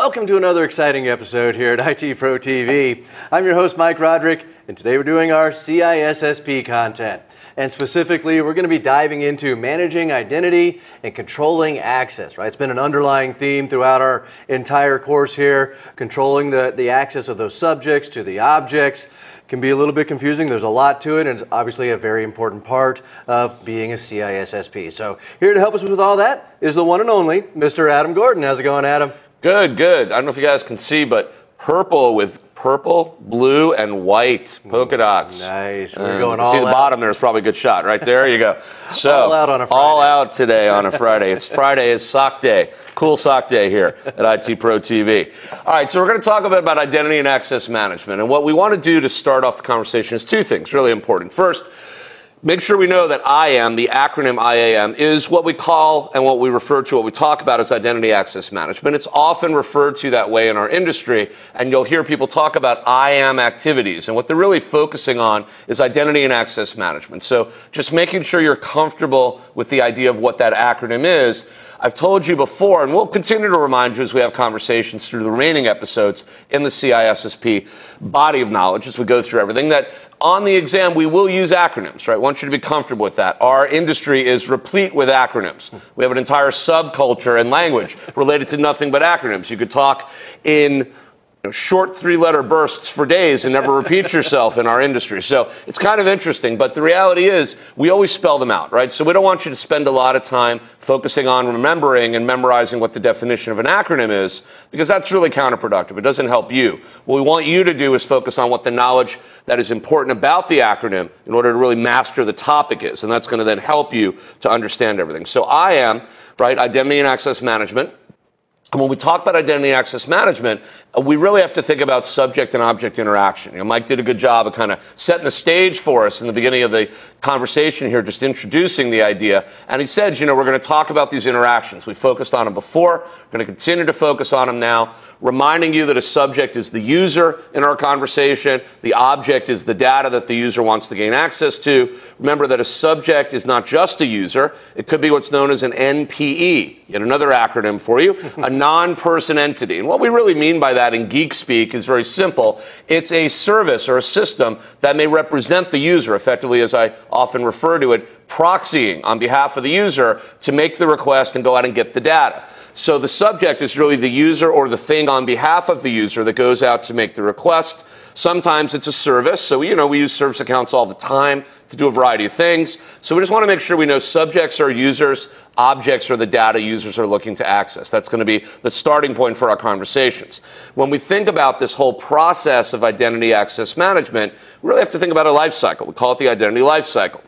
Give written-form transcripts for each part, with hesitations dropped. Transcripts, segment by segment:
Welcome to another exciting episode here at IT Pro TV. I'm your host, Mike Roderick, and today we're doing our CISSP content. And specifically, we're going to be diving into managing identity and controlling access, right? It's been an underlying theme throughout our entire course here. Controlling the access of those subjects to the objects can be a little bit confusing. There's a lot to it, and it's obviously a very important part of being a CISSP. So here to help us with all that is the one and only Mr. Adam Gordon. How's it going, Adam? Good, good. I don't know if you guys can see, but purple with purple, blue, and white polka dots. Nice. We're going all out. See the bottom there is probably a good shot. Right there you go. So, all out on a Friday. All out today on a Friday. It's Friday. It's sock day. Cool sock day here at IT Pro TV. All right, so we're going to talk a bit about identity and access management. And what we want to do to start off the conversation is two things really important. First, make sure we know that IAM, the acronym IAM, is what we call and what we refer to, what we talk about as identity access management. It's often referred to that way in our industry, and you'll hear people talk about IAM activities. And what they're really focusing on is identity and access management. So just making sure you're comfortable with the idea of what that acronym is. I've told you before, and we'll continue to remind you as we have conversations through the remaining episodes in the CISSP body of knowledge as we go through everything, that on the exam we will use acronyms, right? I want you to be comfortable with that. Our industry is replete with acronyms. We have an entire subculture and language related to nothing but acronyms. You could talk in short three-letter bursts for days and never repeat yourself in our industry. So it's kind of interesting, but the reality is we always spell them out, right? So we don't want you to spend a lot of time focusing on remembering and memorizing what the definition of an acronym is, because that's really counterproductive. It doesn't help you. What we want you to do is focus on what the knowledge that is important about the acronym in order to really master the topic is, and that's going to then help you to understand everything. So IAM, right, Identity and Access Management. And when we talk about identity and access management, we really have to think about subject and object interaction. Mike did a good job of kind of setting the stage for us in the beginning of the conversation here, just introducing the idea. And he said, we're going to talk about these interactions. We focused on them before. We're going to continue to focus on them now, reminding you that a subject is the user in our conversation. The object is the data that the user wants to gain access to. Remember that a subject is not just a user. It could be what's known as an NPE, yet another acronym for you, a non-person entity. And what we really mean by that in geek speak is very simple. It's a service or a system that may represent the user, effectively, as I often refer to it, proxying on behalf of the user to make the request and go out and get the data. So the subject is really the user or the thing on behalf of the user that goes out to make the request. Sometimes it's a service. So, we use service accounts all the time to do a variety of things. So we just want to make sure we know subjects are users, objects are the data users are looking to access. That's going to be the starting point for our conversations. When we think about this whole process of identity access management, we really have to think about a life cycle. We call it the identity life cycle.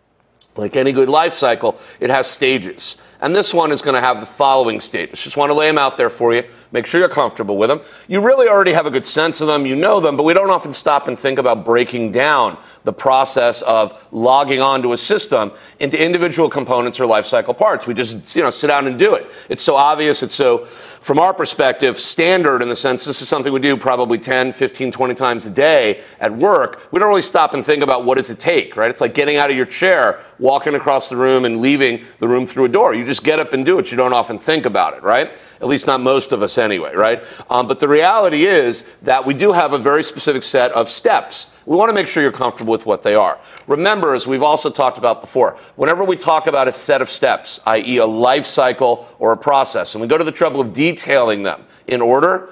Like any good life cycle, it has stages. And this one is going to have the following stages. Just want to lay them out there for you. Make sure you're comfortable with them. You really already have a good sense of them. You know them, but we don't often stop and think about breaking down the process of logging onto a system into individual components or lifecycle parts. We just, sit down and do it. It's so obvious. It's so, from our perspective, standard in the sense this is something we do probably 10, 15, 20 times a day at work. We don't really stop and think about what does it take, right? It's like getting out of your chair, walking across the room and leaving the room through a door. You just get up and do it. You don't often think about it, right? At least not most of us anyway, right? But the reality is that we do have a very specific set of steps. We want to make sure you're comfortable with what they are. Remember, as we've also talked about before, whenever we talk about a set of steps, i.e. a life cycle or a process, and we go to the trouble of detailing them in order,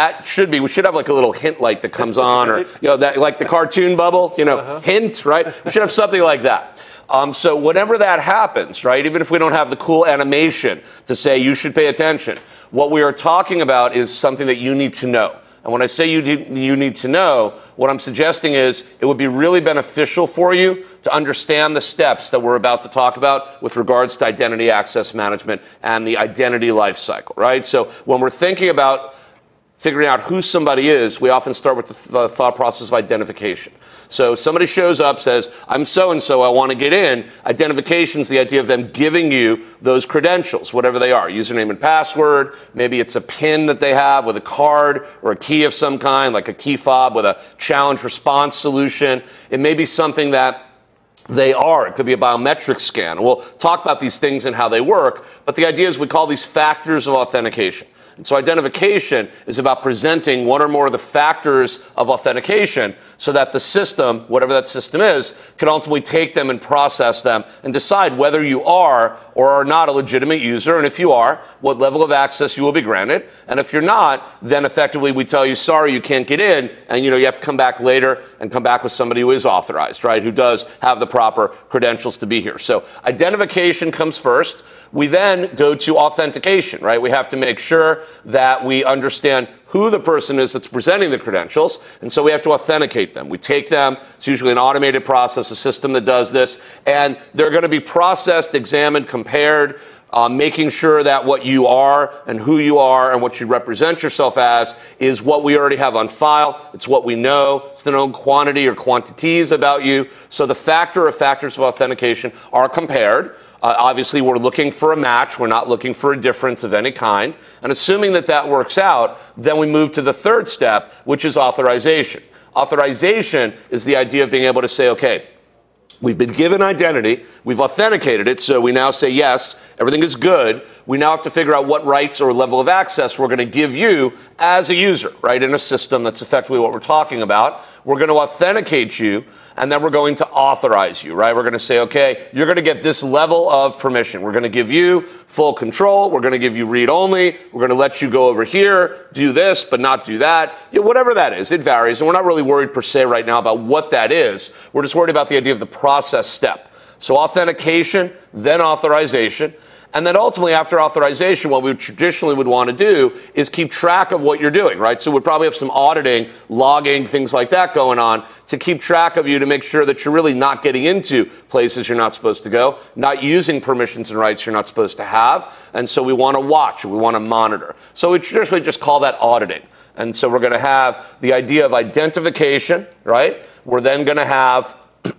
we should have like a little hint light that comes on, or, like the cartoon bubble, hint, right? We should have something like that. So whenever that happens, right, even if we don't have the cool animation to say you should pay attention, what we are talking about is something that you need to know. And when I say you need to know, what I'm suggesting is it would be really beneficial for you to understand the steps that we're about to talk about with regards to identity access management and the identity life cycle, right? So when we're thinking about figuring out who somebody is, we often start with the thought process of identification. So somebody shows up, says, I'm so-and-so, I want to get in. Identification is the idea of them giving you those credentials, whatever they are, username and password. Maybe it's a PIN that they have with a card or a key of some kind, like a key fob with a challenge response solution. It may be something that they are. It could be a biometric scan. We'll talk about these things and how they work, but the idea is we call these factors of authentication. And so identification is about presenting one or more of the factors of authentication so that the system, whatever that system is, can ultimately take them and process them and decide whether you are or are not a legitimate user. And if you are, what level of access you will be granted. And if you're not, then effectively we tell you, sorry, you can't get in. And, you have to come back later and come back with somebody who is authorized, right? Who does have the proper credentials to be here. So identification comes first. We then go to authentication, right? We have to make sure that we understand who the person is that's presenting the credentials, and so we have to authenticate them. We take them, it's usually an automated process, a system that does this, and they're going to be processed, examined, compared, making sure that what you are and who you are and what you represent yourself as is what we already have on file. It's what we know. It's the known quantity or quantities about you. So the factors of authentication are compared. Obviously, we're looking for a match. We're not looking for a difference of any kind. And assuming that that works out, then we move to the third step, which is authorization. Authorization is the idea of being able to say, okay, we've been given identity, we've authenticated it, so we now say yes, everything is good. We now have to figure out what rights or level of access we're going to give you as a user, right, in a system. That's effectively what we're talking about. We're going to authenticate you, and then we're going to authorize you, right? We're going to say, okay, you're going to get this level of permission. We're going to give you full control. We're going to give you read-only. We're going to let you go over here, do this, but not do that. Whatever that is, it varies, and we're not really worried per se right now about what that is. We're just worried about the idea of the process step. So authentication, then authorization. And then ultimately, after authorization, what we traditionally would want to do is keep track of what you're doing, right? So we'd probably have some auditing, logging, things like that going on to keep track of you to make sure that you're really not getting into places you're not supposed to go, not using permissions and rights you're not supposed to have. And so we want to watch, we want to monitor. So we traditionally just call that auditing. And so we're going to have the idea of identification, right? We're then going to have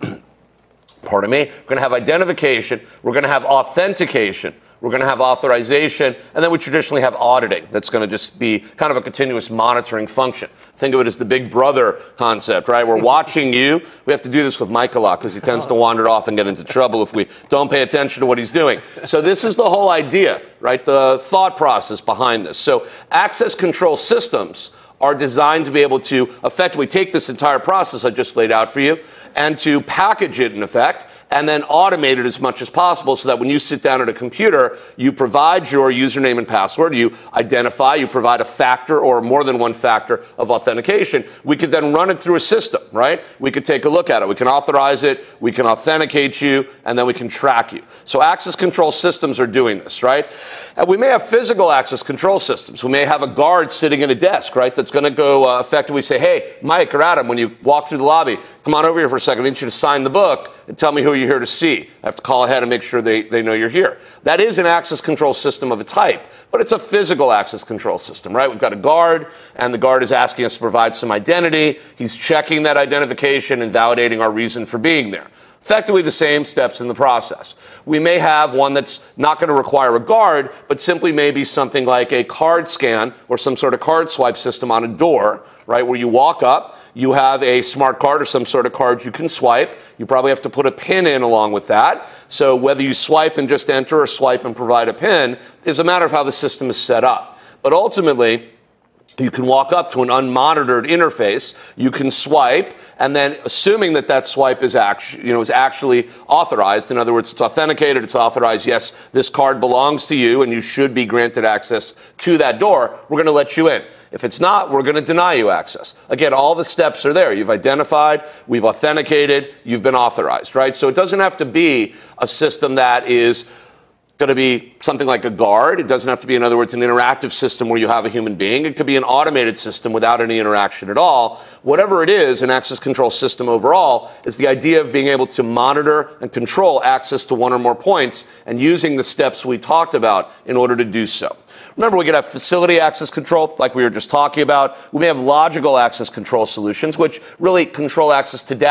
we're going to have identification, we're going to have authentication, we're going to have authorization, and then we traditionally have auditing. That's going to just be kind of a continuous monitoring function. Think of it as the big brother concept, right? We're watching you. We have to do this with Mike a lot because he tends to wander off and get into trouble if we don't pay attention to what he's doing. So this is the whole idea, right? The thought process behind this. So access control systems are designed to be able to effectively take this entire process I just laid out for you and to package it in effect and then automate it as much as possible so that when you sit down at a computer, you provide your username and password, you identify, you provide a factor or more than one factor of authentication. We could then run it through a system, right? We could take a look at it. We can authorize it, we can authenticate you, and then we can track you. So access control systems are doing this, right? And we may have physical access control systems. We may have a guard sitting at a desk, right, that's going to go effectively say, hey, Mike or Adam, when you walk through the lobby, come on over here for a second. I need you to sign the book and tell me who you're here to see. I have to call ahead and make sure they know you're here. That is an access control system of a type, but it's a physical access control system, right? We've got a guard, and the guard is asking us to provide some identity. He's checking that identification and validating our reason for being there. Effectively the same steps in the process. We may have one that's not going to require a guard, but simply maybe something like a card scan or some sort of card swipe system on a door, right, where you walk up, you have a smart card or some sort of card you can swipe. You probably have to put a PIN in along with that. So whether you swipe and just enter or swipe and provide a PIN is a matter of how the system is set up. But ultimately, you can walk up to an unmonitored interface, you can swipe, and then assuming that that swipe is actually authorized, in other words, it's authenticated, it's authorized, yes, this card belongs to you and you should be granted access to that door, we're going to let you in. If it's not, we're going to deny you access. Again, all the steps are there. You've identified, we've authenticated, you've been authorized, right? So it doesn't have to be a system that is going to be something like a guard. It doesn't have to be, in other words, an interactive system where you have a human being. It could be an automated system without any interaction at all. Whatever it is, an access control system overall is the idea of being able to monitor and control access to one or more points and using the steps we talked about in order to do so. Remember, we could have facility access control, like we were just talking about. We may have logical access control solutions, which really control access to data.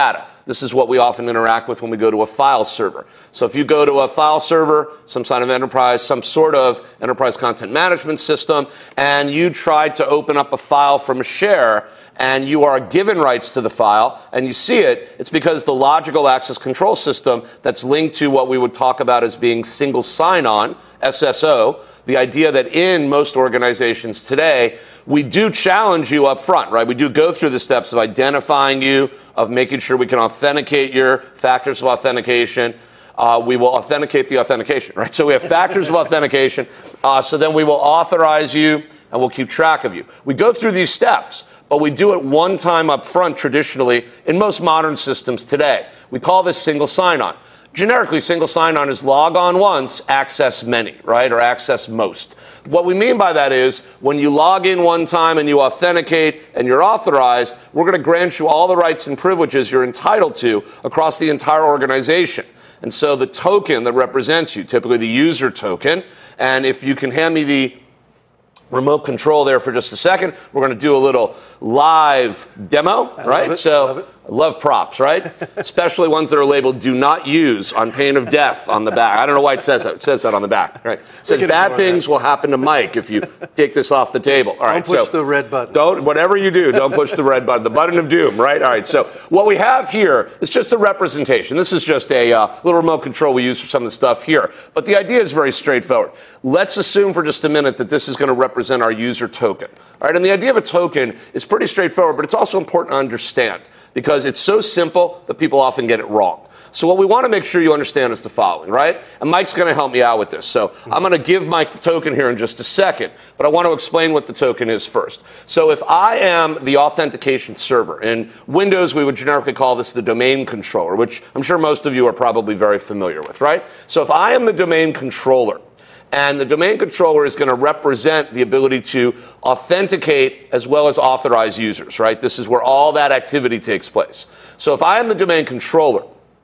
This is what we often interact with when we go to a file server. So if you go to a file server, some sort of enterprise content management system, and you try to open up a file from a share, and you are given rights to the file, and you see it, it's because the logical access control system that's linked to what we would talk about as being single sign-on, SSO, the idea that in most organizations today, we do challenge you up front, right? We do go through the steps of identifying you, of making sure we can authenticate your factors of authentication. We will authenticate the authentication, right? So we have factors of authentication. So then we will authorize you, and we'll keep track of you. We go through these steps, but we do it one time up front traditionally in most modern systems today. We call this single sign-on. Generically, single sign-on is log on once, access many, right, or access most. What we mean by that is when you log in one time and you authenticate and you're authorized, we're going to grant you all the rights and privileges you're entitled to across the entire organization. And so the token that represents you, typically the user token, and if you can hand me the remote control there for just a second, we're going to do a little live demo, right? So I love props, right? Especially ones that are labeled "do not use" on pain of death on the back. I don't know why it says that. It says that on the back, right? It says bad things will happen to Mike if you take this off the table. All right, don't push the red button. Whatever you do, don't push the red button, the button of doom, right? All right, so what we have here is just a representation. This is just a little remote control we use for some of the stuff here. But the idea is very straightforward. Let's assume for just a minute that this is going to represent our user token. All right, and the idea of a token is pretty straightforward, but it's also important to understand because it's so simple that people often get it wrong. So what we want to make sure you understand is the following, right? And Mike's going to help me out with this. So I'm going to give Mike the token here in just a second, but I want to explain what the token is first. So if I am the authentication server, in Windows we would generically call this the domain controller, which I'm sure most of you are probably very familiar with, right? So if I am the domain controller, and the domain controller is going to represent the ability to authenticate as well as authorize users, right? This is where all that activity takes place. So if I am the domain controller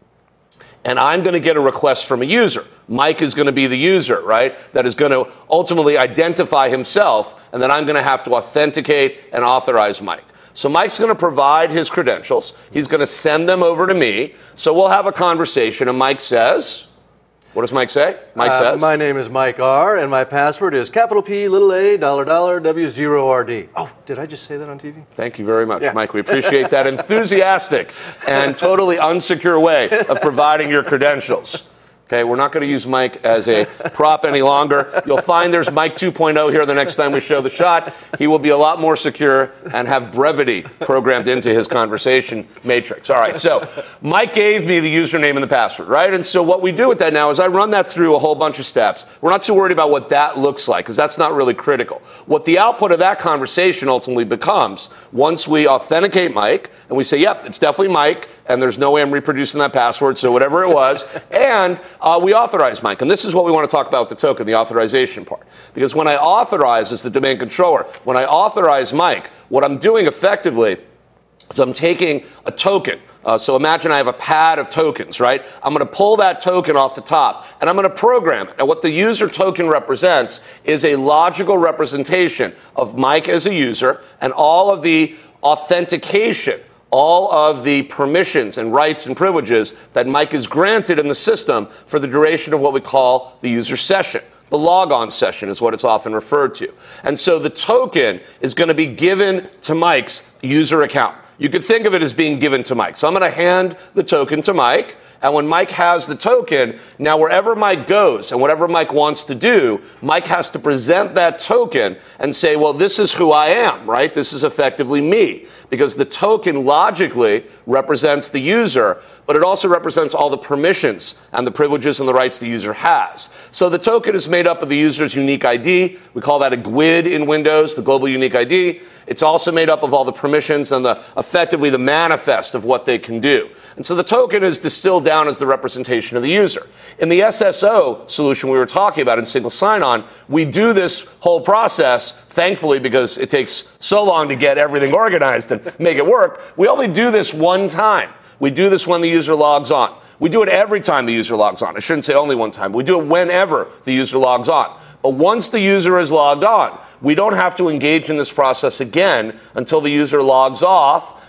and I'm going to get a request from a user, Mike is going to be the user, right? That is going to ultimately identify himself, and then I'm going to have to authenticate and authorize Mike. So Mike's going to provide his credentials. He's going to send them over to me. So we'll have a conversation, and Mike says... What does Mike say? Mike says? My name is Mike R., and my password is capital P, little a, $, W0RD. Oh, did I just say that on TV? Thank you very much, Mike. We appreciate that enthusiastic and totally unsecure way of providing your credentials. Okay, we're not going to use Mike as a prop any longer. You'll find there's Mike 2.0 here the next time we show the shot. He will be a lot more secure and have brevity programmed into his conversation matrix. All right, so Mike gave me the username and the password, right? And so what we do with that now is I run that through a whole bunch of steps. We're not too worried about what that looks like because that's not really critical. What the output of that conversation ultimately becomes, once we authenticate Mike and we say, yep, it's definitely Mike, and there's no way I'm reproducing that password, so whatever it was, and we authorize Mike. And this is what we want to talk about with the token, the authorization part. Because when I authorize as the domain controller, when I authorize Mike, what I'm doing effectively is I'm taking a token. So imagine I have a pad of tokens, right? I'm going to pull that token off the top, and I'm going to program it. And what the user token represents is a logical representation of Mike as a user and all of the authentication, all of the permissions and rights and privileges that Mike is granted in the system for the duration of what we call the user session. The logon session is what it's often referred to. And so the token is going to be given to Mike's user account. You could think of it as being given to Mike. So I'm going to hand the token to Mike. And when Mike has the token, now wherever Mike goes and whatever Mike wants to do, Mike has to present that token and say, well, this is who I am, right? This is effectively me. Because the token logically represents the user, but it also represents all the permissions and the privileges and the rights the user has. So the token is made up of the user's unique ID. We call that a GUID in Windows, the global unique ID. It's also made up of all the permissions and effectively the manifest of what they can do. And so the token is distilled down as the representation of the user. In the SSO solution we were talking about in single sign-on, we do this whole process, thankfully, because it takes so long to get everything organized and make it work. We only do this one time. We do this when the user logs on. We do it every time the user logs on. I shouldn't say only one time. We do it whenever the user logs on. But once the user is logged on, we don't have to engage in this process again until the user logs off.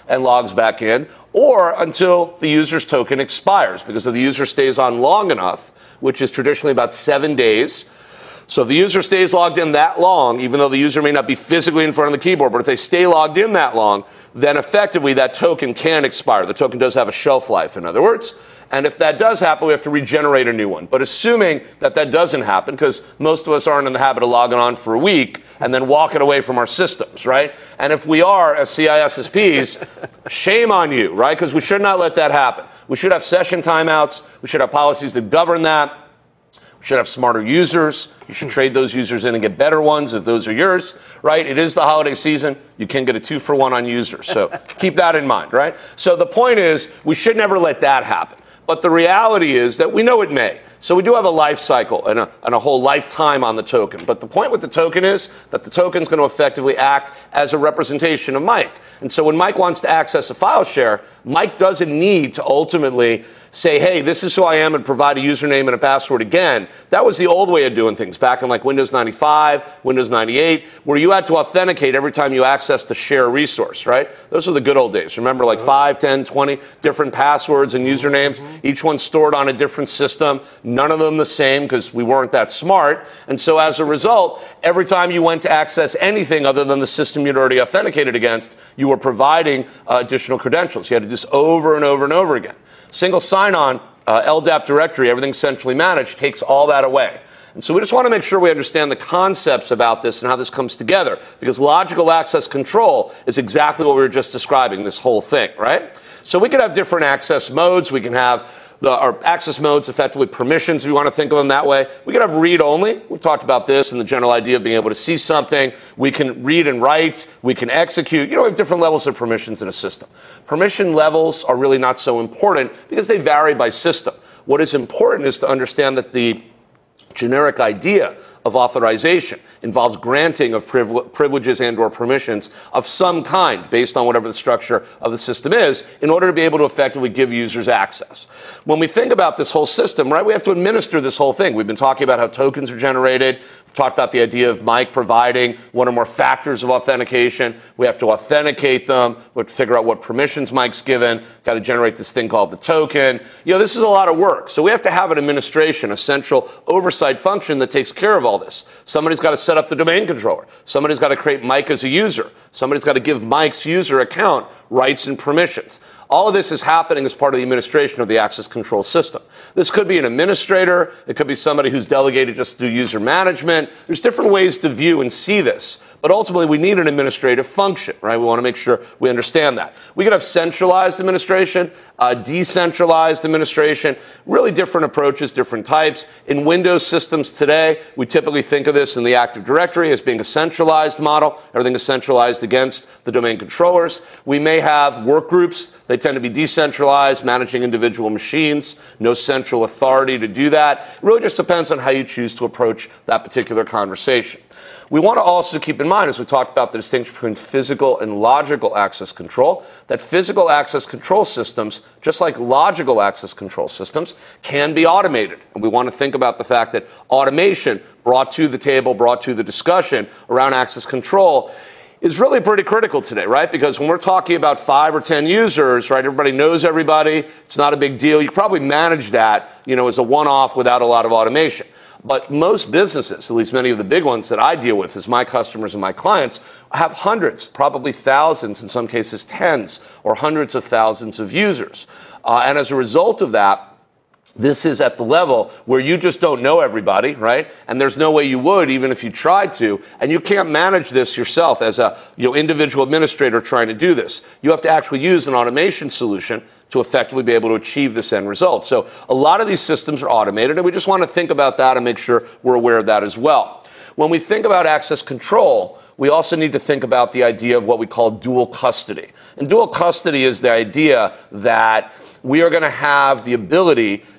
and logs back in, or until the user's token expires, because if the user stays on long enough, which is traditionally about 7 days. So if the user stays logged in that long, even though the user may not be physically in front of the keyboard, but if they stay logged in that long, then effectively that token can expire. The token does have a shelf life, in other words. And if that does happen, we have to regenerate a new one. But assuming that that doesn't happen, because most of us aren't in the habit of logging on for a week and then walking away from our systems, right? And if we are, as CISSPs, shame on you, right? Because we should not let that happen. We should have session timeouts. We should have policies that govern that. We should have smarter users. You should trade those users in and get better ones if those are yours, right? It is the holiday season. You can get a 2-for-1 on users. So keep that in mind, right? So the point is, we should never let that happen. But the reality is that we know it may. So we do have a life cycle and a whole lifetime on the token. But the point with the token is that the token is going to effectively act as a representation of Mike. And so when Mike wants to access a file share, Mike doesn't need to ultimately say, hey, this is who I am, and provide a username and a password again. That was the old way of doing things back in like Windows 95, Windows 98, where you had to authenticate every time you accessed a share resource, right? Those were the good old days. Remember, like 5, 10, 20 different passwords and usernames, each one stored on a different system, none of them the same because we weren't that smart. And so as a result, every time you went to access anything other than the system you'd already authenticated against, you were providing additional credentials. You had to do this over and over and over again. Single sign-on, LDAP directory, everything centrally managed, takes all that away. And so we just want to make sure we understand the concepts about this and how this comes together, because logical access control is exactly what we were just describing, this whole thing, right? So we could have different access modes. We can have our access modes, effectively permissions, if you want to think of them that way. We can have read-only. We've talked about this and the general idea of being able to see something. We can read and write. We can execute. You know, we have different levels of permissions in a system. Permission levels are really not so important because they vary by system. What is important is to understand that the generic idea of authorization involves granting of privileges and or permissions of some kind based on whatever the structure of the system is in order to be able to effectively give users access. When we think about this whole system, right, we have to administer this whole thing. We've been talking about how tokens are generated. We've talked about the idea of Mike providing one or more factors of authentication. We have to authenticate them. We have to figure out what permissions Mike's given. Got to generate this thing called the token. You know, this is a lot of work. So we have to have an administration, a central oversight function that takes care of all this. Somebody's got to set up the domain controller. Somebody's got to create Mike as a user. Somebody's got to give Mike's user account rights and permissions. All of this is happening as part of the administration of the access control system. This could be an administrator. It could be somebody who's delegated just to do user management. There's different ways to view and see this. But ultimately, we need an administrative function, right? We want to make sure we understand that. We could have centralized administration, decentralized administration, really different approaches, different types. In Windows systems today, we typically think of this in the Active Directory as being a centralized model. Everything is centralized against the domain controllers. We may have work groups. They tend to be decentralized, managing individual machines, no central authority to do that. It really just depends on how you choose to approach that particular conversation. We want to also keep in mind, as we talked about the distinction between physical and logical access control, that physical access control systems, just like logical access control systems, can be automated. And we want to think about the fact that automation brought to the table, brought to the discussion around access control is really pretty critical today, right? Because when we're talking about 5 or 10 users, right, everybody knows everybody. It's not a big deal. You probably manage that, as a one-off without a lot of automation. But most businesses, at least many of the big ones that I deal with as my customers and my clients, have hundreds, probably thousands, in some cases tens or hundreds of thousands of users. And as a result of that, this is at the level where you just don't know everybody, right? And there's no way you would, even if you tried to. And you can't manage this yourself as a individual administrator trying to do this. You have to actually use an automation solution to effectively be able to achieve this end result. So a lot of these systems are automated, and we just want to think about that and make sure we're aware of that as well. When we think about access control, we also need to think about the idea of what we call dual custody. And dual custody is the idea that we are going to have the ability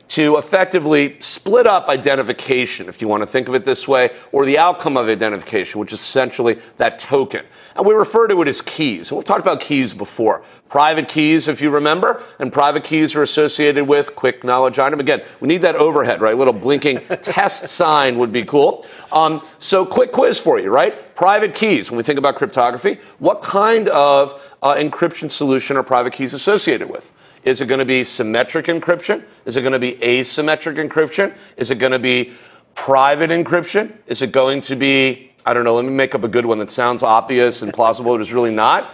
to effectively split up identification, if you want to think of it this way, or the outcome of identification, which is essentially that token. And we refer to it as keys. And we've talked about keys before. Private keys, if you remember, and private keys are associated with quick knowledge item. Again, we need that overhead, right? A little blinking test sign would be cool. So quick quiz for you, right? Private keys, when we think about cryptography, what kind of encryption solution are private keys associated with? Is it going to be symmetric encryption? Is it going to be asymmetric encryption? Is it going to be private encryption? Is it going to be, I don't know, let me make up a good one that sounds obvious and plausible, but is really not.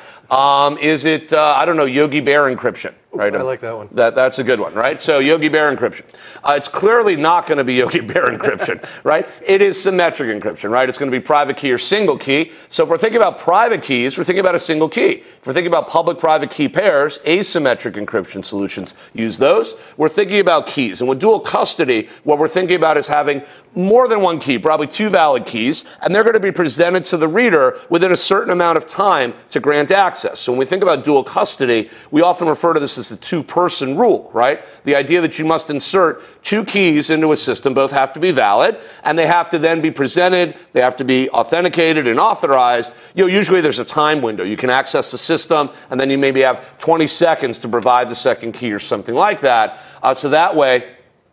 Is it, I don't know, Yogi Bear encryption? Right? I like that one. That's a good one, right? So Yogi Bear encryption. It's clearly not going to be Yogi Bear encryption, right? It is symmetric encryption, right? It's going to be private key or single key. So if we're thinking about private keys, we're thinking about a single key. If we're thinking about public-private key pairs, asymmetric encryption solutions use those. We're thinking about keys. And with dual custody, what we're thinking about is having more than one key, probably two valid keys, and they're going to be presented to the reader within a certain amount of time to grant access. So when we think about dual custody, we often refer to this as the two-person rule, right? The idea that you must insert two keys into a system, both have to be valid, and they have to then be presented, they have to be authenticated and authorized. Usually there's a time window. You can access the system, and then you maybe have 20 seconds to provide the second key or something like that. So that way,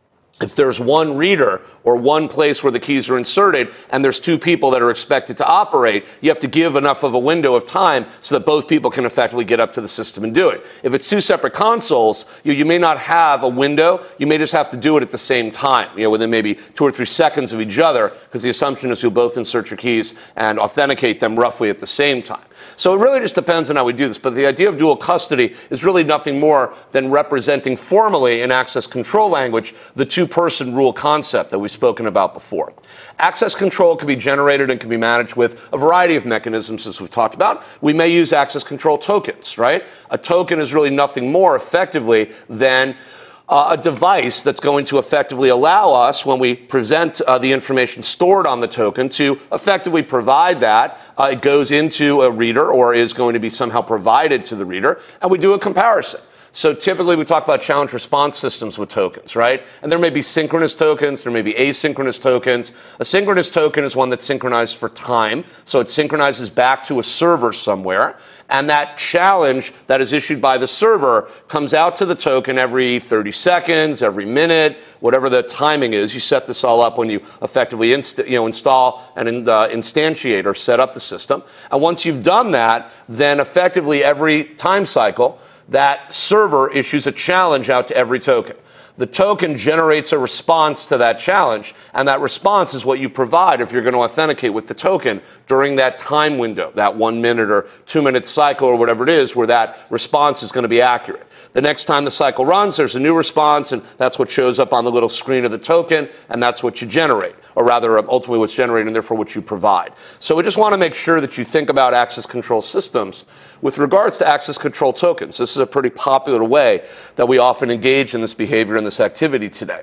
if there's one reader or one place where the keys are inserted and there's two people that are expected to operate, you have to give enough of a window of time so that both people can effectively get up to the system and do it. If it's two separate consoles, you may not have a window. You may just have to do it at the same time, within maybe 2 or 3 seconds of each other, because the assumption is you'll both insert your keys and authenticate them roughly at the same time. So it really just depends on how we do this. But the idea of dual custody is really nothing more than representing formally in access control language the two-person rule concept that we've spoken about before. Access control can be generated and can be managed with a variety of mechanisms, as we've talked about. We may use access control tokens, right? A token is really nothing more effectively than a device that's going to effectively allow us, when we present the information stored on the token, to effectively provide that. It goes into a reader or is going to be somehow provided to the reader, and we do a comparison. So typically we talk about challenge response systems with tokens, right? And there may be synchronous tokens, there may be asynchronous tokens. A synchronous token is one that's synchronized for time, so it synchronizes back to a server somewhere. And that challenge that is issued by the server comes out to the token every 30 seconds, every minute, whatever the timing is. You set this all up when you effectively install and instantiate or set up the system. And once you've done that, then effectively every time cycle, that server issues a challenge out to every token. The token generates a response to that challenge, and that response is what you provide if you're going to authenticate with the token during that time window, that 1 minute or 2 minute cycle or whatever it is, where that response is going to be accurate. The next time the cycle runs, there's a new response, and that's what shows up on the little screen of the token, and that's what you generate, or rather, ultimately what's generated, and therefore what you provide. So we just want to make sure that you think about access control systems with regards to access control tokens. This is a pretty popular way that we often engage in this behavior and this activity today.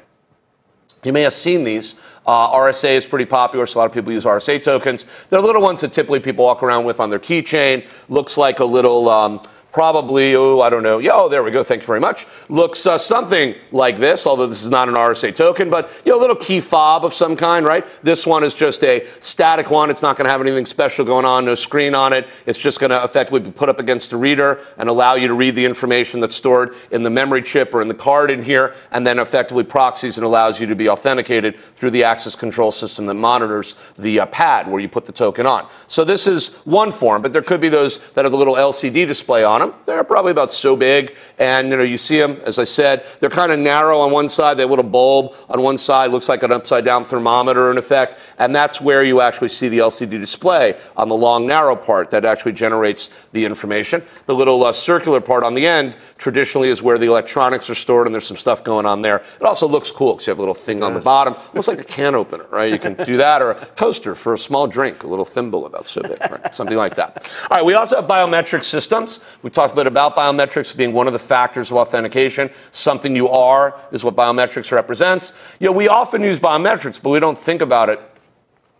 You may have seen these. RSA is pretty popular, so a lot of people use RSA tokens. They're little ones that typically people walk around with on their keychain. Looks like a little probably, I don't know. There we go. Thank you very much. Looks something like this, although this is not an RSA token, but a little key fob of some kind, right? This one is just a static one. It's not going to have anything special going on, no screen on it. It's just going to effectively be put up against a reader and allow you to read the information that's stored in the memory chip or in the card in here, and then effectively proxies and allows you to be authenticated through the access control system that monitors the pad where you put the token on. So this is one form, but there could be those that have a little LCD display on them. They're probably about so big, and you see them, as I said, they're kind of narrow on one side. They have a little bulb on one side, looks like an upside-down thermometer in effect, and that's where you actually see the LCD display on the long, narrow part that actually generates the information. The little circular part on the end traditionally is where the electronics are stored, and there's some stuff going on there. It also looks cool because you have a little thing on the bottom, almost like a can opener, right? You can do that, or a coaster for a small drink, a little thimble about so big, right? Something like that. All right, we also have biometric systems. We talked a bit about biometrics being one of the factors of authentication. Something you are is what biometrics represents. We often use biometrics, but we don't think about it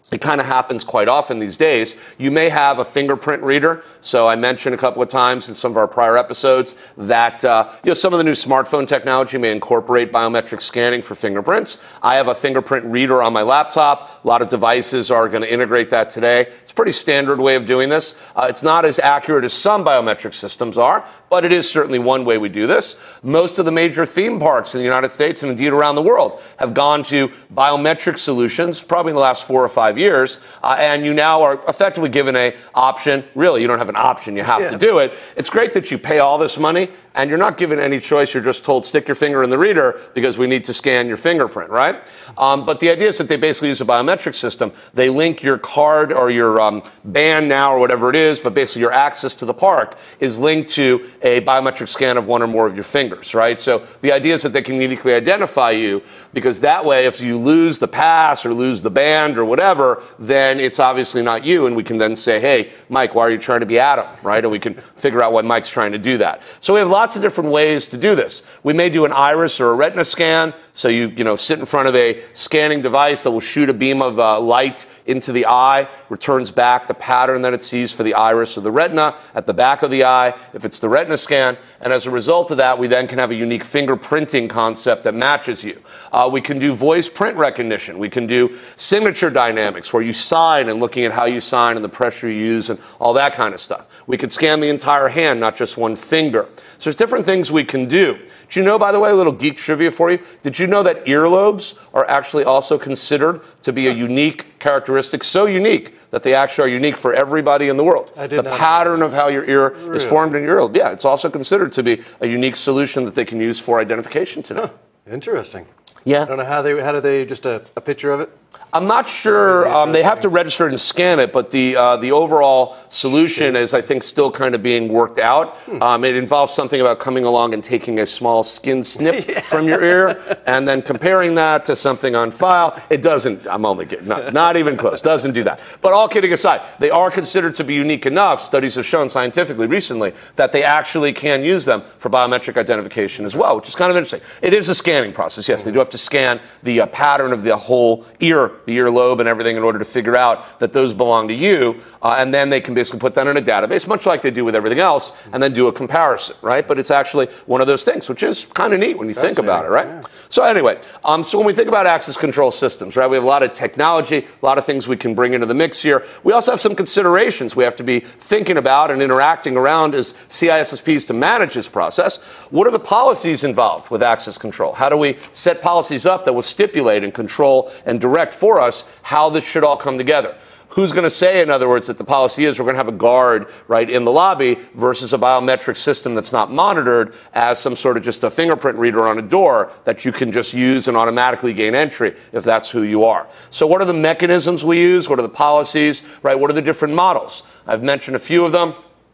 it kind of happens quite often these days. You may have a fingerprint reader. So I mentioned a couple of times in some of our prior episodes that some of the new smartphone technology may incorporate biometric scanning for fingerprints. I have a fingerprint reader on my laptop. A lot of devices are going to integrate that today. It's a pretty standard way of doing this. It's not as accurate as some biometric systems are, but it is certainly one way we do this. Most of the major theme parks in the United States and indeed around the world have gone to biometric solutions probably in the last 4 or 5 years, and you now are effectively given an option. Really, you don't have an option. You have to do it. It's great that you pay all this money, and you're not given any choice. You're just told, stick your finger in the reader because we need to scan your fingerprint, right? But the idea is that they basically use a biometric system. They link your card or your band now or whatever it is, but basically your access to the park is linked to a biometric scan of one or more of your fingers, right? So the idea is that they can uniquely identify you, because that way, if you lose the pass or lose the band or whatever, then it's obviously not you, and we can then say, hey, Mike, why are you trying to be Adam, right? And we can figure out why Mike's trying to do that. So we have lots of different ways to do this. We may do an iris or a retina scan, so you sit in front of a scanning device that will shoot a beam of light into the eye, returns back the pattern that it sees for the iris or the retina at the back of the eye, if it's the retina scan, and as a result of that, we then can have a unique fingerprinting concept that matches you. We can do voice print recognition. We can do signature dynamics, where you sign and looking at how you sign and the pressure you use and all that kind of stuff. We could scan the entire hand, not just one finger. So there's different things we can do. Did you know, by the way, a little geek trivia for you, did you know that earlobes are actually also considered to be a unique characteristic, so unique that they actually are unique for everybody in the world? The pattern of how your ear is formed in your earlobe. Yeah, it's also considered to be a unique solution that they can use for identification today. Huh. Interesting. Yeah. I don't know how do they just a picture of it? I'm not sure. They have to register and scan it, but the overall solution is, I think, still kind of being worked out. It involves something about coming along and taking a small skin snip from your ear and then comparing that to something on file. It doesn't. I'm only kidding. Not even close. Doesn't do that. But all kidding aside, they are considered to be unique enough. Studies have shown scientifically recently that they actually can use them for biometric identification as well, which is kind of interesting. It is a scanning process. Yes, they do have to scan the pattern of the whole ear, the earlobe and everything, in order to figure out that those belong to you, and then they can basically put that in a database, much like they do with everything else, and then do a comparison, right? But it's actually one of those things, which is kind of neat when you think about it, right? Yeah. So anyway, so when we think about access control systems, right, we have a lot of technology, a lot of things we can bring into the mix here. We also have some considerations we have to be thinking about and interacting around as CISSPs to manage this process. What are the policies involved with access control? How do we set policies up that will stipulate and control and direct for us how this should all come together? Who's going to say, in other words, that the policy is we're going to have a guard right in the lobby versus a biometric system that's not monitored as some sort of just a fingerprint reader on a door that you can just use and automatically gain entry if that's who you are? So what are the mechanisms we use? What are the policies, right? What are the different models? I've mentioned a few of them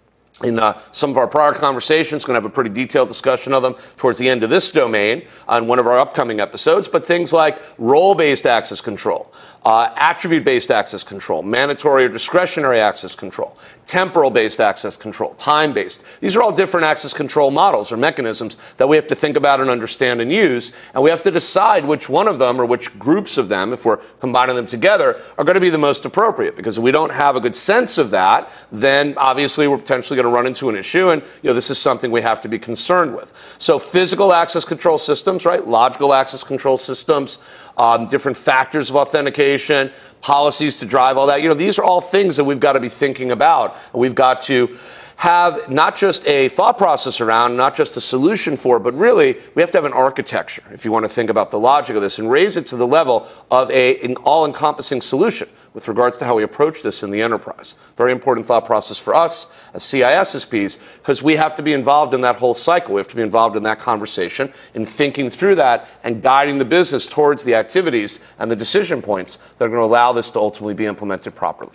in some of our prior conversations. Going to have a pretty detailed discussion of them towards the end of this domain on one of our upcoming episodes. But things like role-based access control, attribute-based access control, mandatory or discretionary access control, temporal-based access control, time-based. These are all different access control models or mechanisms that we have to think about and understand and use. And we have to decide which one of them or which groups of them, if we're combining them together, are going to be the most appropriate. Because if we don't have a good sense of that, then obviously we're potentially going to run into an issue, and this is something we have to be concerned with. So physical access control systems, right? Logical access control systems, different factors of authentication, policies to drive all that. These are all things that we've got to be thinking about, and we've got to have not just a thought process around, not just a solution for, but really we have to have an architecture, if you want to think about the logic of this, and raise it to the level of an all-encompassing solution with regards to how we approach this in the enterprise. Very important thought process for us as CISSPs, because we have to be involved in that whole cycle. We have to be involved in that conversation, in thinking through that and guiding the business towards the activities and the decision points that are going to allow this to ultimately be implemented properly.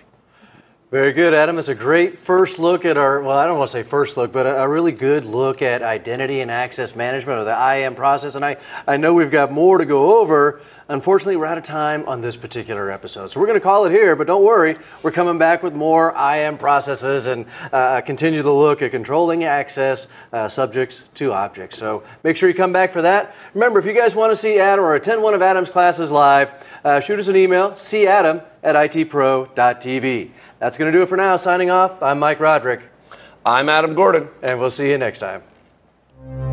Very good, Adam. It's a great first look at I don't want to say first look, but a really good look at identity and access management, or the IAM process. And I know we've got more to go over, unfortunately, we're out of time on this particular episode. So we're going to call it here, but don't worry. We're coming back with more IAM processes and continue to look at controlling access subjects to objects. So make sure you come back for that. Remember, if you guys want to see Adam or attend one of Adam's classes live, shoot us an email, cadam@itpro.tv. That's going to do it for now. Signing off, I'm Mike Roderick. I'm Adam Gordon. And we'll see you next time.